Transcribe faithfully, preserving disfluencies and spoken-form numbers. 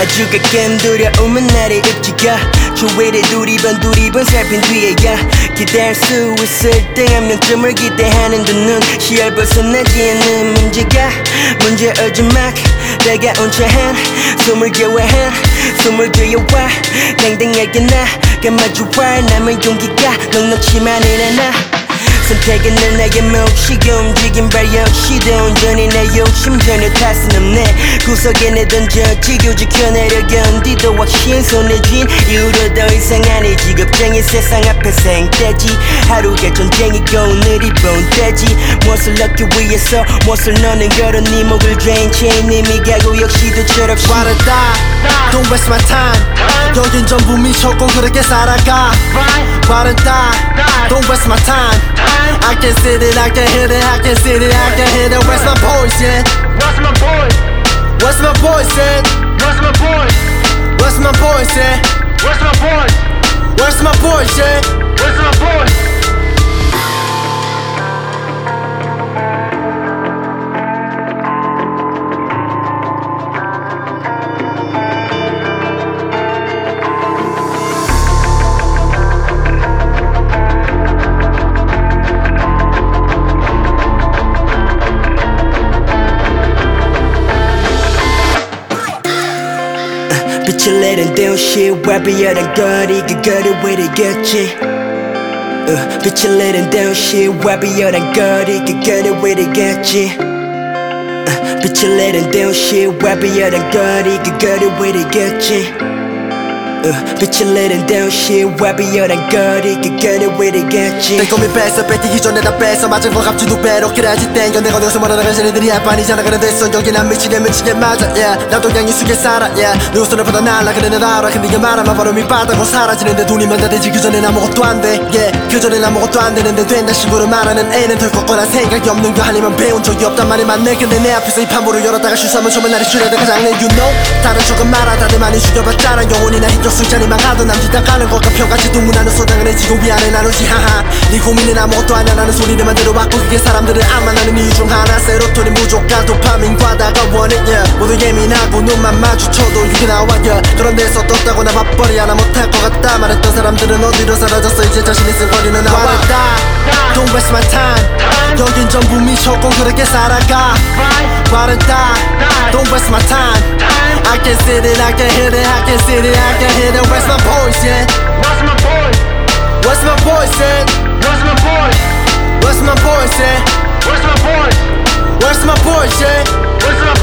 아주 가끔 두려움은 나를 읍지가 주위를 두리번 두리번 살핀 뒤에야 기대할 수 있을 때 한 명쯤을 기대하는 두 눈 시열 벗어나지 않는 문제가 문제 어지막 다가온 차한 숨을 겨워한 숨을 들여와 당당하게 나가 마주할 남은 용기가 넉넉치만은 않아 선택은 늘 나의 몫이고 움직임 발 역시도 온전히 내 욕심 전혀 탓은 없네 구석에 내던져 지겨 지켜내려 견디도 확신 손에 쥔 이후로 더 이상 아니지 겁쟁이 세상 앞에 생떼지 하루가 전쟁이고 오늘이 본때지 무엇을 얻기 위해서 무엇을 너는 걸어 네 목을 죄인 체인 이미 가고 역시도 철없이 빠르다 Don't waste my time 여긴 전부 미쳤고 그렇게 살아가 빠르다 Don't waste my time I can see it, I can hit it, I can see it, I can hit it. Where's my boys, yeah? Where's my boy? Where's my boys, yeah? Where's my boy? Where's my boys, yeah? Where's my boy? Where's my boys, yeah? Where's my boy? 빛을 내린 도시 와비어란 거리 그거를 왜 이겼지 uh, 빛을 내린 도시 와비어란 거리 그거를 왜 이겼지 uh, 빛을 내린 도시 와비어란 거리 그거를 왜 이겼지 uh, 빛을 내린 도시 와비어란 거리 그거를 왜 이겼지 내 꿈이 뺏어 뺏기기 전에 다 뺏어 맞은 거 값지 두 배로 그래야지 땡겨 내가 어디서 말하다가 쟤네들이 할반이잖아 그래 됐어 여긴 안 미치게 미치게 맞아 yeah. 나도 그냥 이수게 살아 yeah. 누구 손에보다 날라 그래 내 알아 근데 이게 말하면 바로 밑바닥으로 사라지는데 돈이면 다 되지 그전엔 아무것도 안돼 yeah. 그전엔 아무것도 안 되는데 된다 식으로 말하는 애는 덜 걷거나 생각이 없는 거 아니면 배운 적이 없단 말이 많네 근데 내 앞에서 이 판부를 열었다가 실수하면 처음에 나를 줄여야 돼 가장 내 you know 다른 척은 말아 다들 많이 죽여봤잖아 영혼이나 힘적 술자리 망하던 남짓 가는 것과 평같이 동문하는 소당을 해지고 위안에 나누지 하하 네 고민은 아무것도 아냐 라는 소리들만 들어봤고 그게 사람들을 안 만나는 이유 중 하나 세로토닌 부족과 도파민과 다가원해 yeah. 모두 예민하고 눈만 마주쳐도 욕이 나와 yeah. 그런 데서 떴다고 나 밥벌이 하나 못할 것 같다 말했던 사람들은 어디로 사라졌어 이제 자신이 쓴거리는 나와 빠르다 Don't waste my time 여긴 전부 미쳤고 그렇게 살아가 빠르다 Don't waste my time I can see it, I can hit it, I can see it, I can hit it Where's my boys, yeah? Where's my boy? Where's my boys, yeah? Where's my boy? Where's my boys, yeah? Where's my boy? Where's my boys, yeah? Where's my